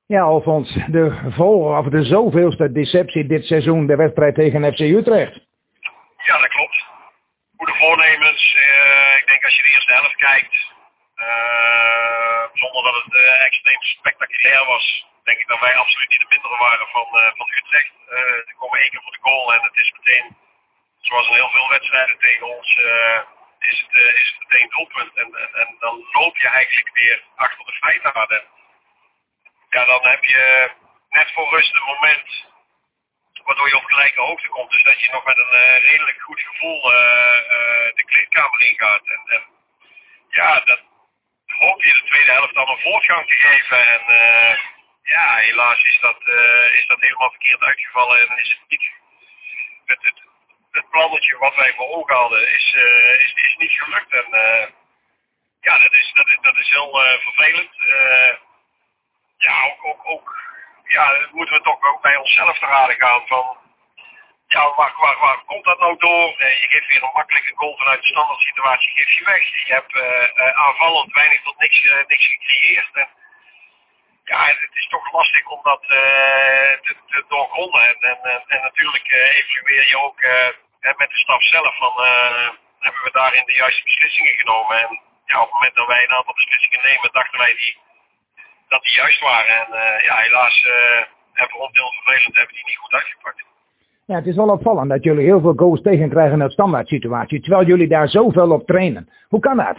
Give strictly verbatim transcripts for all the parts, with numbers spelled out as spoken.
Ja, Alfons, de vol of de zoveelste deceptie dit seizoen, de wedstrijd tegen F C Utrecht. Ja, dat klopt. Goede voornemens. Uh, ik denk als je de eerste helft kijkt, uh, zonder dat het uh, extreem spectaculair was, denk ik dat wij absoluut niet de mindere waren van, uh, van Utrecht. Uh, er komen één keer voor de goal en het is meteen, zoals in heel veel wedstrijden tegen ons, uh, is, het, uh, is het meteen doelpunt. En, en, en dan loop je eigenlijk weer achter de feiten aan. En, ja, dan heb je net voor rust een moment waardoor je op gelijke hoogte komt. Dus dat je nog met een uh, redelijk goed gevoel uh, uh, de kleedkamer ingaat. En, en ja, dat hoop je de tweede helft dan een voortgang te geven. En uh, ja, helaas is dat, uh, is dat helemaal verkeerd uitgevallen. En is het niet het, het, het plannetje wat wij voor ogen hadden is, uh, is, is niet gelukt. En uh, ja, dat is, dat is, dat is heel uh, vervelend. Uh, ja, ook, ook, ook ja, moeten we toch ook bij onszelf te raden gaan van, ja, waar, waar, waar komt dat nou door? Uh, je geeft weer een makkelijke goal vanuit de standaard situatie, geef je weg. Je hebt uh, uh, aanvallend weinig tot niks, uh, niks gecreëerd. En, ja, het is toch lastig om dat uh, te, te doorgronden. En, en, en, en natuurlijk uh, evalueer je ook uh, met de staf zelf van, uh, hebben we daarin de juiste beslissingen genomen. En ja, op het moment dat wij een aantal beslissingen nemen, dachten wij die dat die juist waren. En uh, ja, helaas uh, hebben we ons heel vervelend, hebben die niet goed uitgepakt. Ja, het is wel opvallend dat jullie heel veel goals tegenkrijgen uit standaard situatie, terwijl jullie daar zoveel op trainen. Hoe kan dat?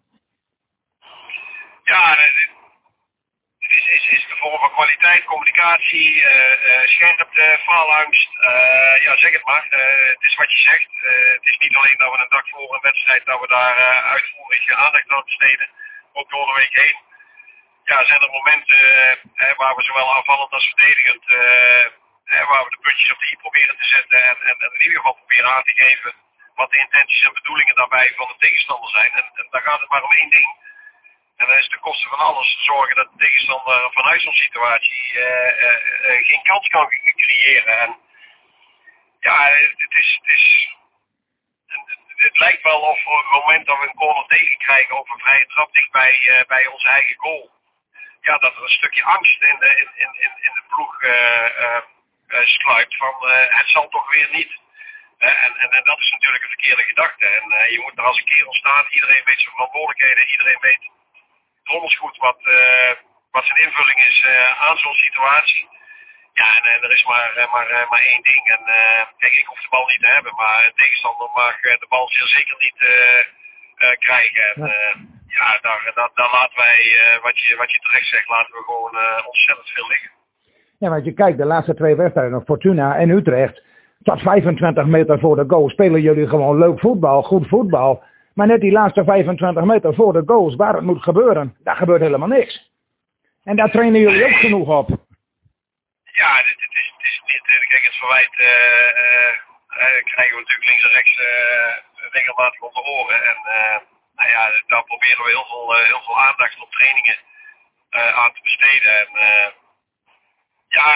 Ja, het is, is, is de vorm van kwaliteit, communicatie, uh, uh, scherpte, faalangst. Uh, ja, zeg het maar. Uh, het is wat je zegt. Uh, het is niet alleen dat we een dag voor een wedstrijd, dat we daar uh, uitvoerig aandacht aan besteden, ook door de week heen. Ja, zijn er momenten uh, waar we zowel aanvallend als verdedigend, uh, waar we de puntjes op de i proberen te zetten en, en, en in ieder geval proberen aan te geven wat de intenties en bedoelingen daarbij van de tegenstander zijn. En, en daar gaat het maar om één ding. En dat is de kosten van alles te zorgen dat de tegenstander vanuit zo'n situatie uh, uh, uh, geen kans kan creëren. En ja, het is, het is het, het lijkt wel of op het moment dat we een corner tegenkrijgen of een vrije trap dicht bij, uh, bij onze eigen goal, ja, dat er een stukje angst in de, in, in, in de ploeg uh, uh, uh, sluipt van uh, het zal toch weer niet. Uh, en, en, en dat is natuurlijk een verkeerde gedachte. En uh, je moet er als een kerel staan, iedereen weet zijn verantwoordelijkheden, iedereen weet drommels goed wat, uh, wat zijn invulling is uh, aan zo'n situatie. Ja, en, en er is maar, uh, maar, uh, maar één ding. En uh, kijk, ik hoef de bal niet te hebben, maar de tegenstander mag uh, de bal zeer zeker niet uh, uh, krijgen. En, uh, ja, daar, daar, daar laten wij, uh, wat, je, wat je terecht zegt, laten we gewoon uh, ontzettend veel liggen. Ja, want je kijkt, de laatste twee wedstrijden, Fortuna en Utrecht, tot vijfentwintig meter voor de goal spelen jullie gewoon leuk voetbal, goed voetbal. Maar net die laatste vijfentwintig meter voor de goals, waar het moet gebeuren, daar gebeurt helemaal niks. En daar trainen jullie ook genoeg op. Ja, het, het, is, het is niet, kijk, het verwijt uh, uh, uh, krijgen we natuurlijk links en rechts uh, regelmatig om de oren. En uh, nou ja, daar proberen we heel veel, uh, heel veel aandacht op trainingen uh, aan te besteden. En uh, ja,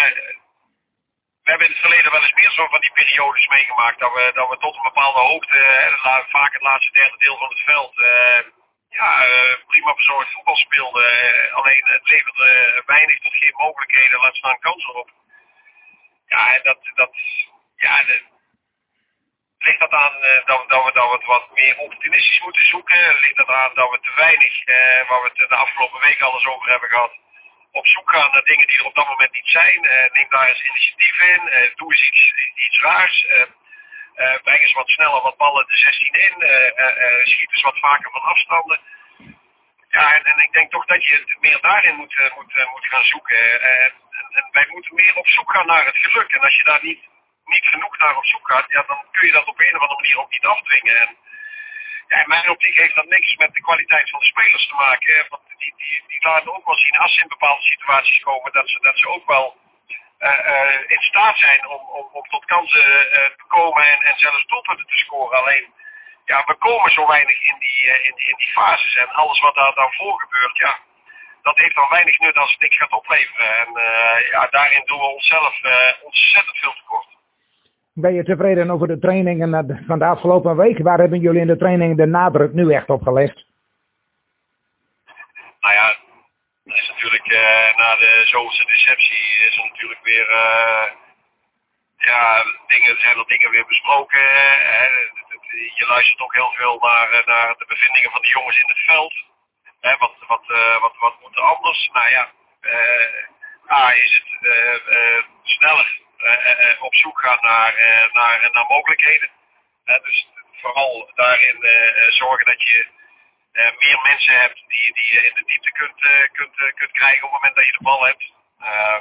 we hebben in het verleden wel eens meer zo van die periodes meegemaakt dat we, dat we tot een bepaalde hoogte, uh, vaak het laatste derde deel van het veld, uh, ja, uh, prima verzorgd voetbal speelden. Uh, alleen het leverde uh, weinig tot geen mogelijkheden, laat staan kansen op. Ja, dat, dat, ja, de, ligt dat aan uh, dat, we, dat, we, dat we het wat meer opportunistisch moeten zoeken? Ligt dat aan dat we te weinig, uh, waar we het de afgelopen weken alles over hebben gehad, op zoek gaan naar dingen die er op dat moment niet zijn? Uh, neem daar eens initiatief in, uh, doe eens iets, iets raars. Uh, uh, breng eens wat sneller wat ballen de zestien in, uh, uh, uh, schiet eens wat vaker van afstanden. Ja, en, en ik denk toch dat je meer daarin moet, uh, moet, uh, moet gaan zoeken. Uh, en, en wij moeten meer op zoek gaan naar het geluk. En als je daar niet, niet genoeg naar op zoek gaat, ja, dan kun je dat op een of andere manier ook niet afdwingen. En ja, in mijn optiek heeft dat niks met de kwaliteit van de spelers te maken. Hè? Want die, die, die laten ook wel zien, als ze in bepaalde situaties komen, dat ze, dat ze ook wel uh, uh, in staat zijn om, om, om tot kansen uh, te komen en, en zelfs doelpunten te scoren. Alleen, ja, we komen zo weinig in die, uh, in, die, in die fases. En alles wat daar dan voor gebeurt, ja, dat heeft dan weinig nut als het niks gaat opleveren. En uh, ja, daarin doen we onszelf uh, ontzettend veel tekort. Ben je tevreden over de trainingen van de afgelopen week? Waar hebben jullie in de training de nadruk nu echt op gelegd? Nou ja, er is natuurlijk uh, na de zoveelste deceptie is er natuurlijk weer uh, ja, dingen, zijn er dingen weer besproken. Hè. Je luistert ook heel veel naar, naar de bevindingen van de jongens in het veld. Hè, wat, wat, uh, wat, wat moet er anders? Nou ja, uh, A is het uh, uh, sneller uh, uh, op zoek gaan naar, uh, naar, naar mogelijkheden. Uh, dus vooral daarin uh, zorgen dat je uh, meer mensen hebt die, die je in de diepte kunt, uh, kunt, uh, kunt krijgen op het moment dat je de bal hebt. Uh,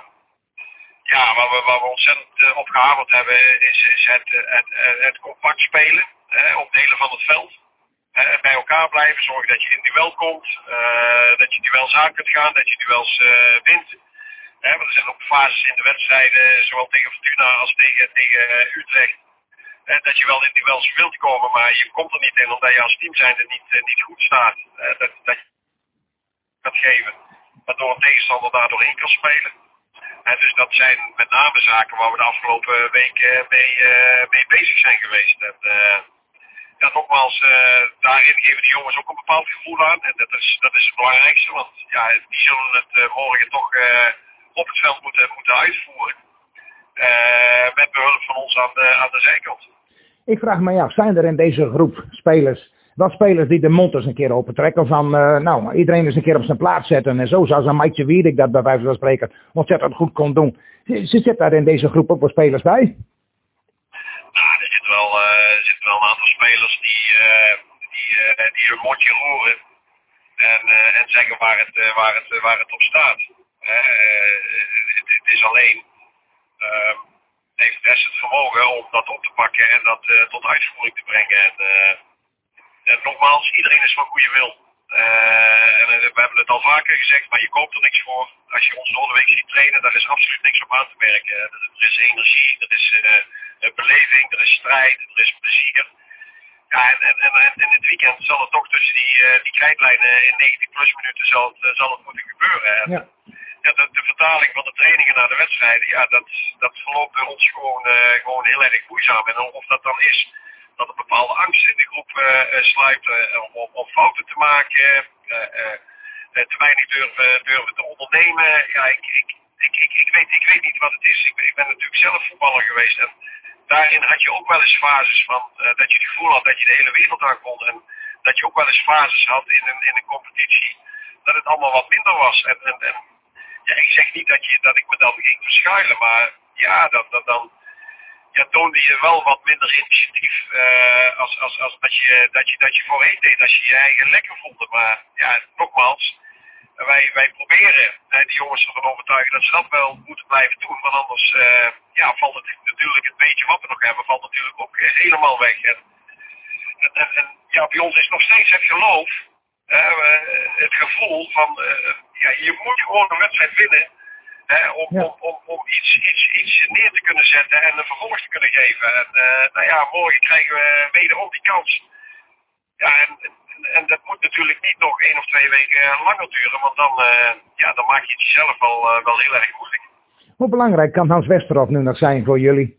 ja, waar we, waar we ontzettend uh, op gehamerd hebben is, is het, het, het, het compact spelen uh, op delen van het veld. Uh, bij elkaar blijven, zorgen dat je in duel komt, uh, dat je duels aan kunt gaan, dat je duels uh, wint. Uh, want er zijn ook fases in de wedstrijden, zowel tegen Fortuna als tegen, tegen uh, Utrecht. Uh, dat je wel in duels wilt komen, maar je komt er niet in omdat je als team zijnde niet, uh, niet goed staat. Uh, dat, dat je gaat geven, waardoor een tegenstander daar doorheen kan spelen. Uh, dus dat zijn met name zaken waar we de afgelopen weken mee, uh, mee bezig zijn geweest. En, uh, Ja, nogmaals, uh, daarin geven de jongens ook een bepaald gevoel aan. En dat is, dat is het belangrijkste, want ja, die zullen het uh, morgen toch uh, op het veld moeten, moeten uitvoeren. Uh, met behulp van ons aan de, aan de zijkant. Ik vraag me af, zijn er in deze groep spelers, wat spelers die de mond eens een keer opentrekken van, uh, nou, iedereen eens een keer op zijn plaats zetten en zo, zoals een Maitje Wierik dat bij wijze van spreken ontzettend goed kon doen. Ze zit daar in deze groep ook wat spelers bij? Nou, er zitten wel, uh, er zitten wel een aantal spelers die, uh, die, uh, die hun mondje roeren en, uh, en zeggen waar het, uh, waar het, uh, waar het op staat. Uh, het, het is alleen, uh, heeft het rest het vermogen om dat op te pakken en dat uh, tot uitvoering te brengen. En, uh, en nogmaals, iedereen is van goede wil. Uh, en uh, we hebben het al vaker gezegd, maar je koopt er niks voor. Als je ons de hele week ziet trainen, daar is absoluut niks op aan te merken. Er is energie, er is uh, beleving, er is strijd, er is plezier. Ja, en, en, en, en in dit weekend zal het toch tussen die, uh, die krijtlijnen in negentig plus minuten zal het, uh, zal het moeten gebeuren. En, ja. Ja, de, de vertaling van de trainingen naar de wedstrijden, ja, dat, dat verloopt bij ons gewoon, uh, gewoon heel erg moeizaam. En of dat dan is dat er bepaalde angst in de groep uh, sluipt uh, om, om fouten te maken, uh, uh, te weinig durven, durven te ondernemen. Ja, ik, ik, ik, ik, ik, weet, ik weet niet wat het is. Ik ben, ik ben natuurlijk zelf voetballer geweest en daarin had je ook wel eens fases van uh, dat je het gevoel had dat je de hele wereld aan kon. En dat je ook wel eens fases had in een, in een competitie dat het allemaal wat minder was. En, en, en ja, ik zeg niet dat, je, dat ik me dan ging verschuilen, maar ja, dat, dat dan ja, toonde je wel wat minder initiatief uh, als, als, als dat, je, dat, je, dat je voorheen deed, als je je eigen lekker vond. Maar ja, nogmaals, wij, wij proberen uh, die jongens ervan overtuigen dat ze dat wel moeten blijven doen, want anders uh, ja, valt het natuurlijk het beetje wat we nog hebben, valt natuurlijk ook helemaal weg. En, en, en ja, bij ons is nog steeds het geloof, uh, het gevoel van uh, ja, je moet gewoon een wedstrijd winnen hè, om, ja. om, om, om iets, iets, iets neer te kunnen zetten en een vervolg te kunnen geven. En uh, nou ja, morgen krijgen we wederom die kans. Ja, en, en, en dat moet natuurlijk niet nog één of twee weken langer duren, want dan, uh, ja, dan maak je het jezelf wel, uh, wel heel erg moeilijk. Hoe belangrijk kan Hans Westerhof nu nog zijn voor jullie?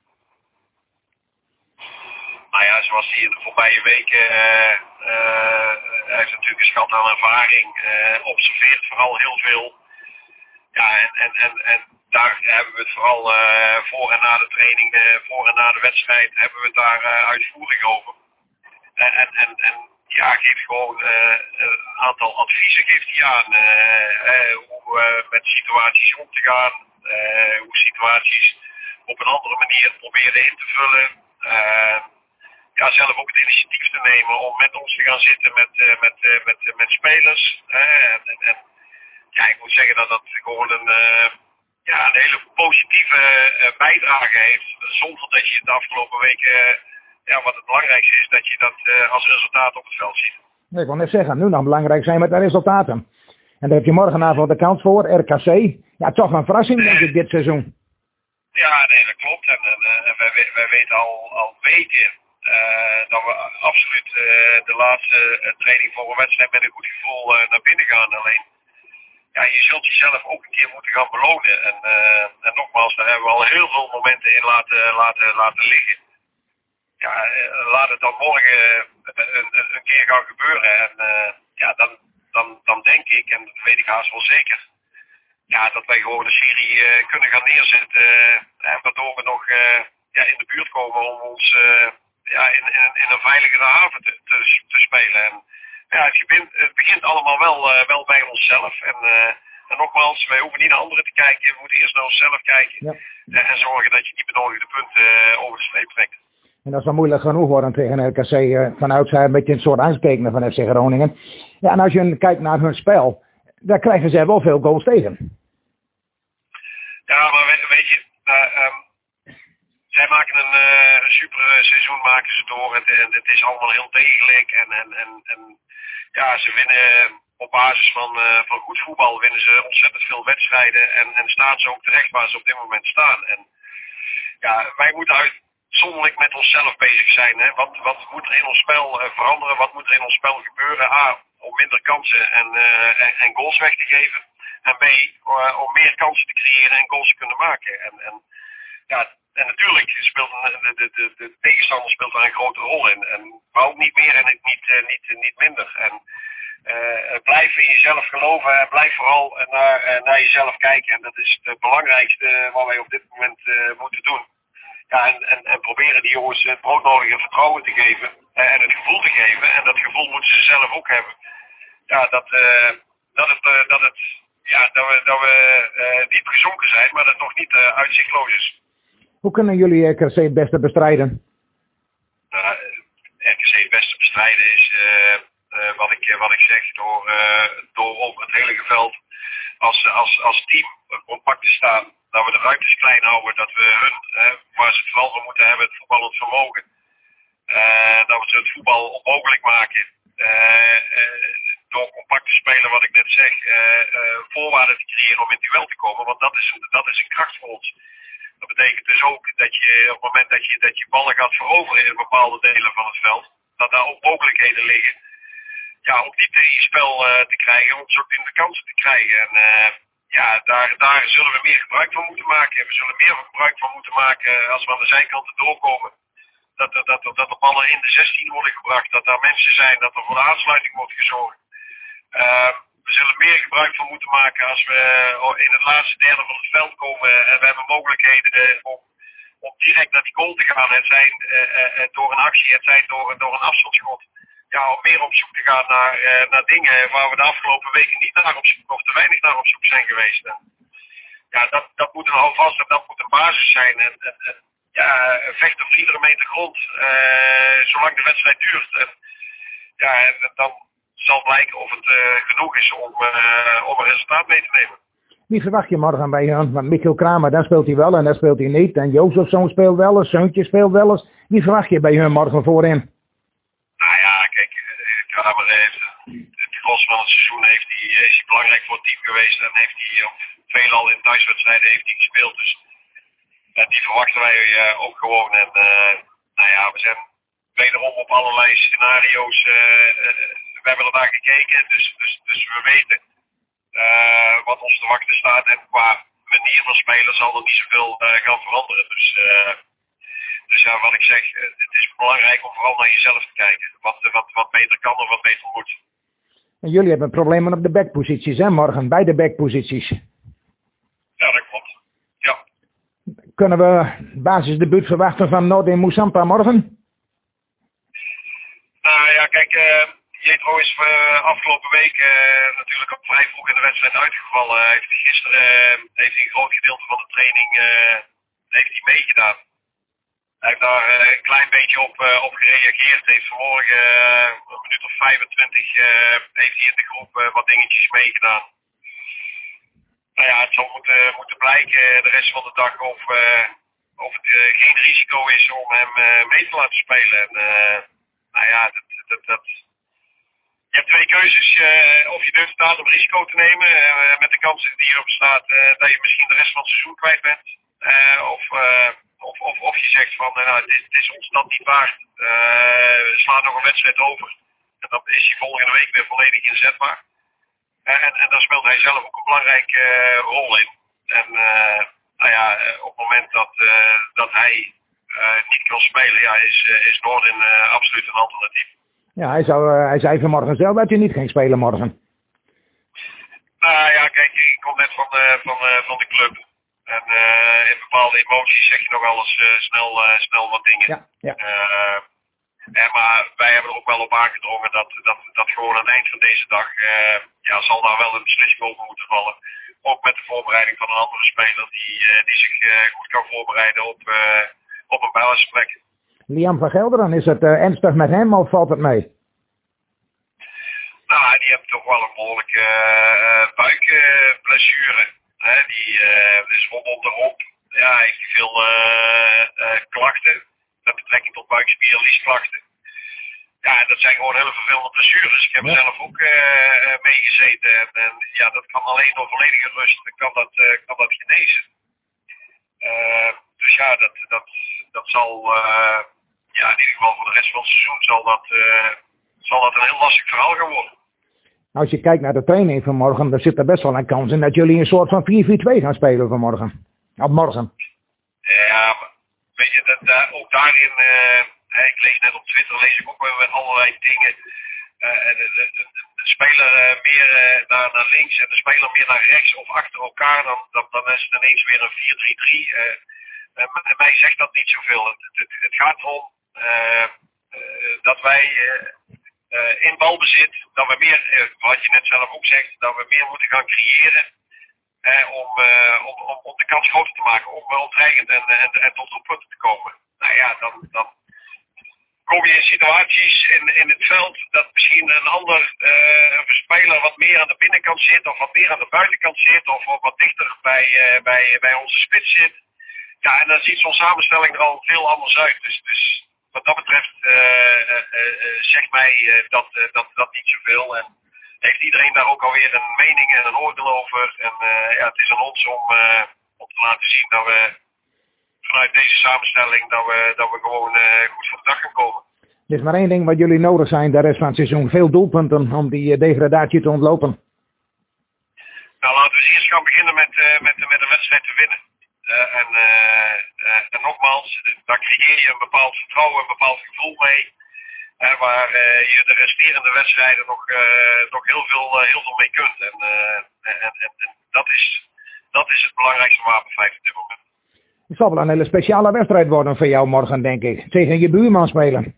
Nou ja, zoals hij in de voorbije weken, uh, uh, hij heeft natuurlijk een schat aan ervaring, uh, observeert vooral heel veel. Ja, en, en, en, en daar hebben we het vooral uh, voor en na de training, uh, voor en na de wedstrijd, hebben we het daar uh, uitvoerig over. Uh, en, en, en ja, geeft gewoon uh, een aantal adviezen geeft hij aan, uh, uh, hoe uh, met situaties om te gaan, uh, hoe situaties op een andere manier proberen in te vullen. Uh, Ja, zelf ook het initiatief te nemen om met ons te gaan zitten met, uh, met, uh, met, uh, met spelers. Uh, en, en, ja, ik moet zeggen dat dat gewoon een, uh, ja, een hele positieve uh, bijdrage heeft. Zonder dat je de afgelopen weken, uh, ja, wat het belangrijkste is, dat je dat uh, als resultaat op het veld ziet. Nee, ik wil net zeggen, nu nog belangrijk zijn met de resultaten. En daar heb je morgenavond de kans voor, R K C. Ja, toch een verrassing denk ik dit seizoen. Ja, nee, dat klopt. En, en, en wij, wij weten al, al weken Uh, dat we absoluut uh, de laatste uh, training voor een wedstrijd met een goed gevoel uh, naar binnen gaan. Alleen, ja, je zult jezelf ook een keer moeten gaan belonen. En, uh, en nogmaals, daar hebben we al heel veel momenten in laten, laten, laten liggen. Ja, uh, laat het dan morgen uh, een, een, een keer gaan gebeuren. En uh, ja, dan, dan, dan denk ik, en dat weet ik haast wel zeker, ja, dat wij gewoon een serie uh, kunnen gaan neerzetten. Uh, waardoor we nog uh, ja, in de buurt komen om ons uh, ja, in, in, in een veiligere haven te, te, te spelen. En, ja, het, begint, het begint allemaal wel, uh, wel bij onszelf. En, uh, en nogmaals, wij hoeven niet naar anderen te kijken. We moeten eerst naar onszelf kijken. Ja. Uh, en zorgen dat je die benodigde punten uh, over de streep trekt. En dat zal moeilijk genoeg worden tegen L K C. Uh, vanuit zij een beetje een soort aanstekenen van F C Groningen. Ja, en als je kijkt naar hun spel, daar krijgen zij wel veel goals tegen. Ja, maar weet, weet je, uh, um, zij maken een, uh, een super seizoen maken ze door. En, en het is allemaal heel degelijk. En, en, en, en ja, ze winnen op basis van, uh, van goed voetbal winnen ze ontzettend veel wedstrijden. En, en staan ze ook terecht waar ze op dit moment staan. En ja, wij moeten uitzonderlijk met onszelf bezig zijn. Hè? Wat, wat moet er in ons spel uh, veranderen? Wat moet er in ons spel gebeuren? A, om minder kansen en, uh, en, en goals weg te geven. En B, uh, om meer kansen te creëren en goals te kunnen maken. En, en, ja, en natuurlijk speelt de, de, de, de tegenstander speelt daar een grote rol in. En, maar ook niet meer en niet, uh, niet, uh, niet minder. En uh, blijf in jezelf geloven en blijf vooral naar, uh, naar jezelf kijken. En dat is het belangrijkste wat wij op dit moment uh, moeten doen. Ja, en, en, en proberen die jongens het broodnodige vertrouwen te geven. Uh, en het gevoel te geven. En dat gevoel moeten ze zelf ook hebben. Ja, dat, uh, dat het... Uh, dat het Ja, dat we, dat we uh, diep gezonken zijn, maar dat het nog niet uh, uitzichtloos is. Hoe kunnen jullie R K C het beste bestrijden? Uh, R K C het beste bestrijden is, uh, uh, wat, ik, wat ik zeg, door, uh, door over het hele veld als, als, als team compact te staan. Dat we de ruimtes klein houden, dat we hun, uh, waar ze het vooral voor moeten hebben, het voetballend vermogen. Uh, dat we ze het voetbal onmogelijk maken. Uh, uh, door compact te spelen, wat ik net zeg, uh, uh, voorwaarden te creëren om in duel te komen. Want dat is, dat is een kracht voor ons. Dat betekent dus ook dat je op het moment dat je, dat je ballen gaat veroveren in bepaalde delen van het veld, dat daar ook mogelijkheden liggen. Ja, om diepte in je spel uh, te krijgen, om zo in de kansen te krijgen. En uh, ja, daar, daar zullen we meer gebruik van moeten maken. We zullen meer gebruik van moeten maken als we aan de zijkanten doorkomen. Dat, dat, dat, dat de ballen in de zestien worden gebracht, dat daar mensen zijn, dat er voor de aansluiting wordt gezorgd. Uh, we zullen meer gebruik van moeten maken als we in het laatste derde van het veld komen en we hebben mogelijkheden om, om direct naar die goal te gaan. Het zijn uh, uh, door een actie, het zijn door, door een afstandsschot. Ja, om meer op zoek te gaan naar, uh, naar dingen waar we de afgelopen weken niet naar op zoek of te weinig naar op zoek zijn geweest. En, ja, dat, dat moet een houvast en dat moet een basis zijn. En, en, en ja, vecht op iedere meter grond, uh, zolang de wedstrijd duurt. En, ja, en dan zal blijken of het uh, genoeg is om, uh, om een resultaat mee te nemen. Wie verwacht je morgen bij hun? Want Michiel Kramer, daar speelt hij wel en daar speelt hij niet. En Jozefzoon speelt wel eens, Zeuntje speelt wel eens. Wie verwacht je bij hun morgen voorin? Nou ja, kijk, Kramer heeft het gros van het seizoen heeft hij, is hij belangrijk voor het team geweest. En heeft hij op veelal in thuiswedstrijden heeft hij gespeeld. Dus en die verwachten wij uh, ook gewoon. En uh, nou ja, we zijn wederom op allerlei scenario's. Uh, uh, we hebben er naar gekeken, dus, dus, dus we weten uh, wat ons te wachten staat. En qua manier van spelen zal er niet zoveel uh, gaan veranderen. Dus, uh, dus ja, wat ik zeg, uh, het is belangrijk om vooral naar jezelf te kijken. Wat, uh, wat, wat beter kan of wat beter moet. En jullie hebben problemen op de backposities, hè, morgen? Bij de backposities. Ja, dat klopt. Ja. Kunnen we basisdebuut verwachten van Nordin Moussampa morgen? Nou ja, kijk... Uh, Jetro is uh, afgelopen week uh, natuurlijk ook vrij vroeg in de wedstrijd uitgevallen. Hij heeft gisteren uh, heeft hij een groot gedeelte van de training uh, heeft hij meegedaan. Hij heeft daar uh, een klein beetje op, uh, op gereageerd. Heeft vanmorgen uh, een minuut of vijfentwintig uh, heeft hij in de groep uh, wat dingetjes meegedaan. Nou ja, het zal moeten, moeten blijken de rest van de dag of, uh, of het uh, geen risico is om hem uh, mee te laten spelen. En, uh, nou ja, dat... dat, dat Je hebt twee keuzes. Uh, of je durft het aan om risico te nemen. Uh, met de kansen die erop staat uh, dat je misschien de rest van het seizoen kwijt bent. Uh, of, uh, of, of, of je zegt van, uh, nou, dit, dit is ons dat niet waard. Uh, we slaan nog een wedstrijd over. En dan is hij volgende week weer volledig inzetbaar. Uh, en, en daar speelt hij zelf ook een belangrijke uh, rol in. En uh, nou ja, uh, op het moment dat, uh, dat hij uh, niet kan spelen, ja, is, uh, is Nordin uh, absoluut een alternatief. Ja, hij, zou, uh, hij zei vanmorgen zelf dat hij niet ging spelen morgen. Nou ja, kijk, ik kom net van de, van, uh, van de club. En uh, in bepaalde emoties zeg je nog wel eens uh, snel, uh, snel wat dingen. Ja, ja. Uh, en maar wij hebben er ook wel op aangedrongen dat, dat, dat gewoon aan het eind van deze dag, uh, ja, zal daar wel een beslissing over moeten vallen. Ook met de voorbereiding van een andere speler die, uh, die zich uh, goed kan voorbereiden op, uh, op een basisplek. Liam van Gelderen, is het uh, ernstig met hem of valt het mee? Nou, die heeft toch wel een behoorlijke uh, buikblessure. Uh, die uh, dus rondom de romp. Ja, heeft hij veel uh, uh, klachten. Met betrekking tot buikspierliesklachten. Ja, dat zijn gewoon hele vervelende blessures. Ik heb er ja. zelf ook uh, meegezeten. En, en ja, dat kan alleen door volledige rust kan dat, uh, kan dat genezen. Uh, dus ja, dat, dat, dat zal uh, ja, in ieder geval voor de rest van het seizoen zal dat, uh, zal dat een heel lastig verhaal gaan worden. Als je kijkt naar de training vanmorgen, dan zit er best wel een kans in dat jullie een soort van vier vier twee gaan spelen vanmorgen. Op morgen. Ja, maar weet je, dat, uh, ook daarin, uh, ik lees net op Twitter, lees ik ook wel met allerlei dingen. Uh, de, de, de, de speler uh, meer uh, naar, naar links en de speler meer naar rechts of achter elkaar, dan, dan, dan is het ineens weer een vier drie drie. Uh, uh, mij zegt dat niet zoveel. Het, het, het gaat erom uh, uh, dat wij... Uh, Uh, in balbezit, dat we meer, uh, wat je net zelf ook zegt, dat we meer moeten gaan creëren uh, om, uh, om, om, om de kans groter te maken, om wel dreigend en, en, en tot doelpunten te komen. Nou ja, dan, dan kom je in situaties in, in het veld dat misschien een ander uh, speler wat meer aan de binnenkant zit of wat meer aan de buitenkant zit of wat dichter bij, uh, bij, bij onze spits zit. Ja, en dan ziet zo'n samenstelling er al veel anders uit. Dus, dus wat dat betreft uh, uh, uh, zegt mij uh, dat, uh, dat dat niet zoveel. En heeft iedereen daar ook alweer een mening en een oordeel over. En uh, ja, het is aan ons om, uh, om te laten zien dat we vanuit deze samenstelling dat we, dat we gewoon uh, goed voor de dag gaan komen. Er is maar één ding wat jullie nodig zijn de rest van het seizoen. Veel doelpunten om die uh, degradatie te ontlopen. Nou, laten we eens eerst gaan beginnen met, uh, met, met een wedstrijd te winnen. Uh, en, uh, uh, en nogmaals, daar creëer je een bepaald vertrouwen, een bepaald gevoel mee. Uh, waar uh, je de resterende wedstrijden nog, uh, nog heel, veel, uh, heel veel mee kunt. En, uh, en, en, en dat, is, dat is het belangrijkste wapenfeit op dit moment. Het zal wel een hele speciale wedstrijd worden voor jou morgen, denk ik. Tegen je buurman spelen.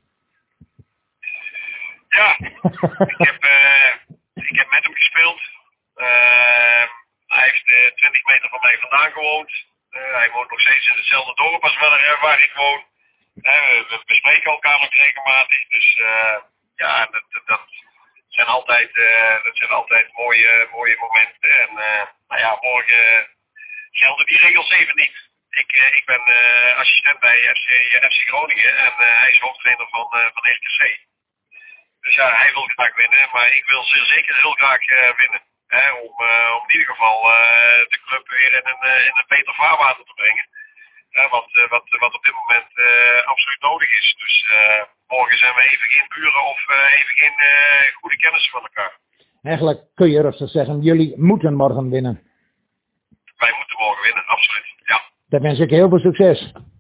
Ja, ik, heb, uh, ik heb met hem gespeeld. Uh, hij heeft uh, twintig meter van mij vandaan gewoond. Uh, hij woont nog steeds in hetzelfde dorp als waar, waar ik woon. Uh, we bespreken elkaar nog regelmatig. Dus uh, ja, dat, dat, dat, zijn altijd, uh, dat zijn altijd mooie, mooie momenten. En uh, nou ja, morgen gelden die regels even niet. Ik, uh, ik ben uh, assistent bij F C, F C Groningen en uh, hij is hoofdtrainer van, uh, van R K C. Dus ja, hij wil graag winnen, maar ik wil zeer zeker heel graag uh, winnen. Hè, om, uh, om in ieder geval uh, de club weer in een, uh, in een beter vaarwater te brengen. Uh, wat, uh, wat, wat op dit moment uh, absoluut nodig is. Dus uh, morgen zijn we even geen buren of uh, even geen uh, goede kennissen van elkaar. Eigenlijk kun je rustig zeggen, jullie moeten morgen winnen. Wij moeten morgen winnen, absoluut. Ja. Daar wens ik heel veel succes.